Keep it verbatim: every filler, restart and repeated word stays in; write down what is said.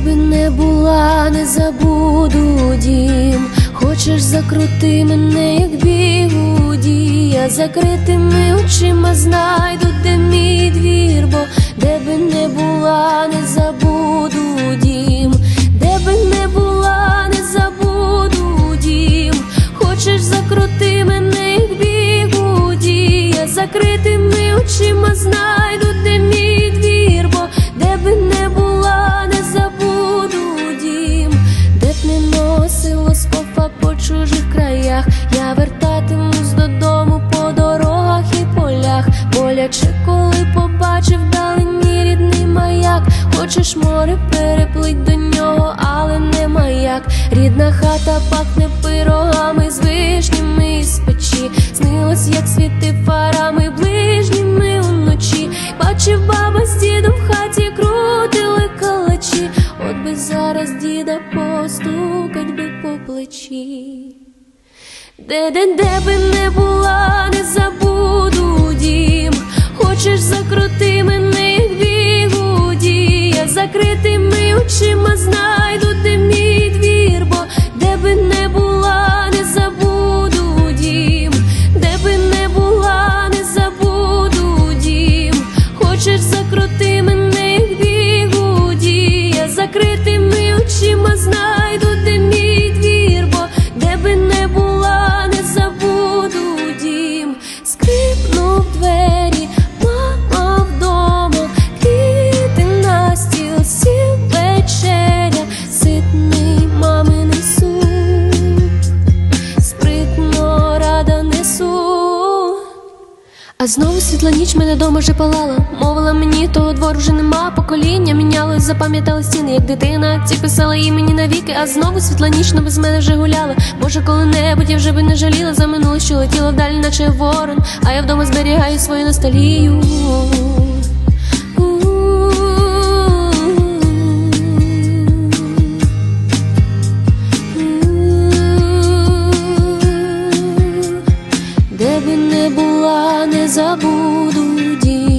би не була, не забуду дім. Хочеш, закрути мене, як бігуді. Я закритими очима знайду, де мій двір, бо де би не була, не забуду дім. Де би не була, не забуду дім. Хочеш, закрути мене, як бігуді. Я закритими очима знайду, де мій двір, бо де би не була, не забуду дім. Де б не носило скофа по чужих краях, я вертатимусь додому по дорогах і полях. Боляче, коли побачив вдалині рідний маяк. Хочеш море, переплить до нього, але не маяк. Рідна хата пахне пирогами з вишнями із печі. Снилось, як світив фарами ближніми уночі. Бачив, баба з дідом в хаті крутили калачі. От би зараз діда постукать би по плечі. Де, де, де би не була, не забуду дім. Хочеш, закрути мене, як бігуді. Я закритими очима знайду, де мій двір, бо де би не була, не забуду дім. Де би не була, не забуду дім. Хочеш, закрути мене, як бігуді. Я закритими очима знайду, де мій двір, бо де би не була, не забуду дім. Скрипнув двері, мама вдома, квіти на стіл, сів вечеря, ситний маминий суп, спритно рада несу. А знову світла ніч мене дома вже палала. Мовила мені, того двору вже нема. Покоління мінялось, запам'ятали стіни, як дитина. Ці писала імені навіки, а знову світла ніч, но без мене вже гуляла. Може, коли-небудь я вже би не жаліла за минуле, що летіло вдалі, наче ворон. А я вдома зберігаю свою ностальгію. Де би не була, не забуду дім.